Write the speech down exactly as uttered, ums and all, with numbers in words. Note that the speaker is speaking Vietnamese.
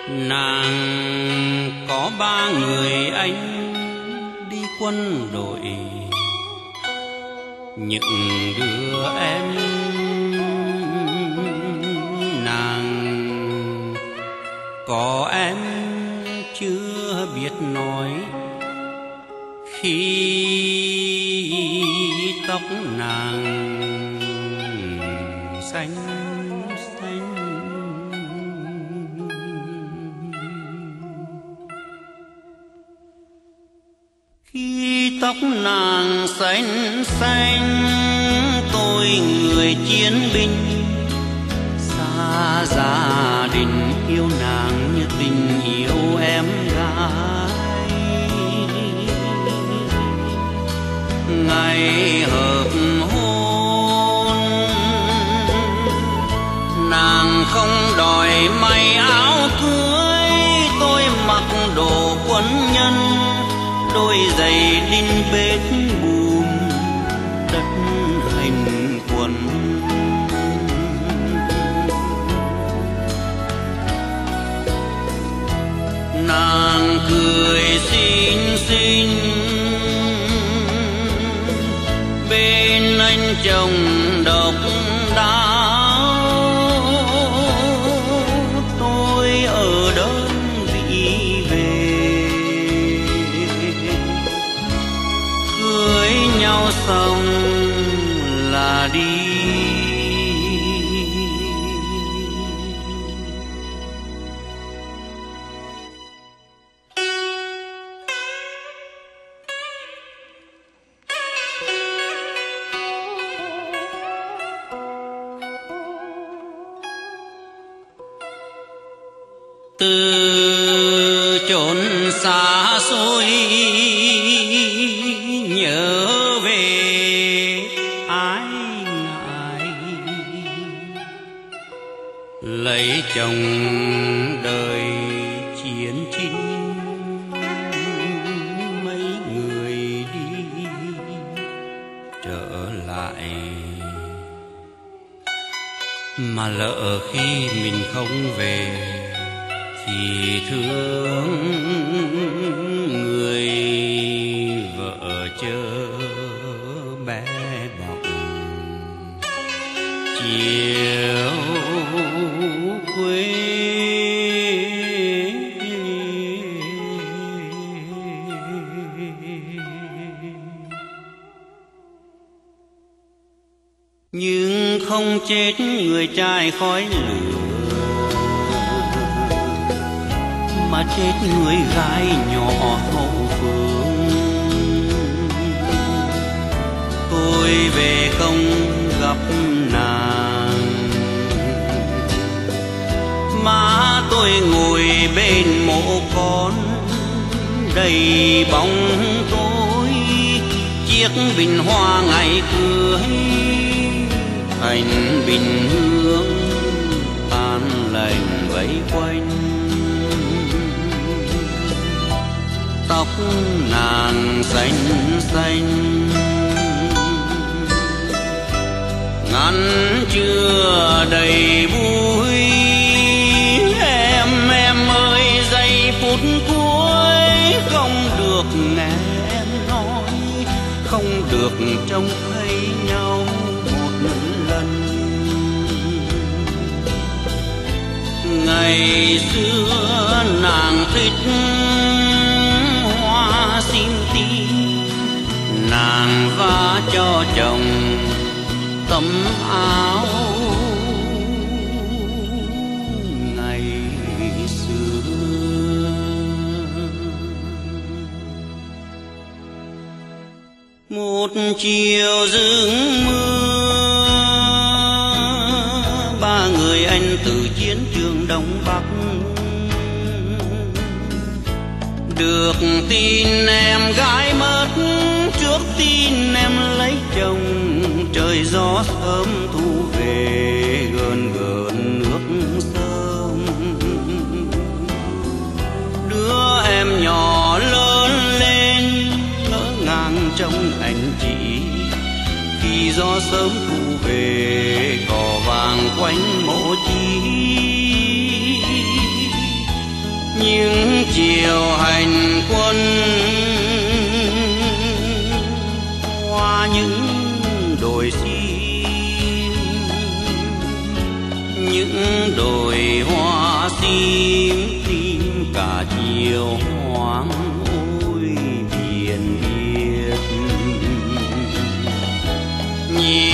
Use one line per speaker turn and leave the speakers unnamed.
Nàng có ba người anh đi quân đội, những đứa em nàng có em chưa biết nói, khi tóc nàng xanh xanh. Khi tóc nàng xanh xanh, tôi người chiến binh xa gia đình, yêu nàng như tình yêu em gái. Ngày hợp hôn nàng không đòi may áo cưới, tôi mặc đồ quân nhân, đôi giày đinh bết bùn đất hành quần. Nàng cười xinh xinh bên anh chồng độc đáo, tôi ở đơn vị về, cưới nhau xong là đi. Từ chốn xa xôi nhớ về ái ngại, lấy chồng đời chiến chinh, mấy người đi trở lại, mà lỡ khi mình không về thì thương người vợ chớ bé bỏng, chiều quê. Nhưng không chết người trai khói lửa, mà chết người gái nhỏ hậu phương. Tôi về không gặp nàng, má tôi ngồi bên mộ con đầy bóng tối, chiếc bình hoa ngày cưới thành bình hương an lành vây quanh. Tóc nàng xanh xanh ngắn chưa đầy vui, em em ơi giây phút cuối không được nghe em nói, không được trông thấy nhau một lần. Ngày xưa nàng thích hoa sim tím, nàng vá cho chồng tấm áo ngày xưa. Một chiều rừng mưa, ba người anh từ chiến trường Đông Bắc được tin em gái mất, trước tin em lấy chồng, trời gió sớm thu về gần gần nước sông. Đứa em nhỏ lớn lên ngỡ ngàng trong anh chị, khi gió sớm thu về cỏ vàng quanh mộ chi. những chiều hành quân qua những đồi sim, những đồi hoa sim tim cả chiều hoang ôi biển Việt. Nhìn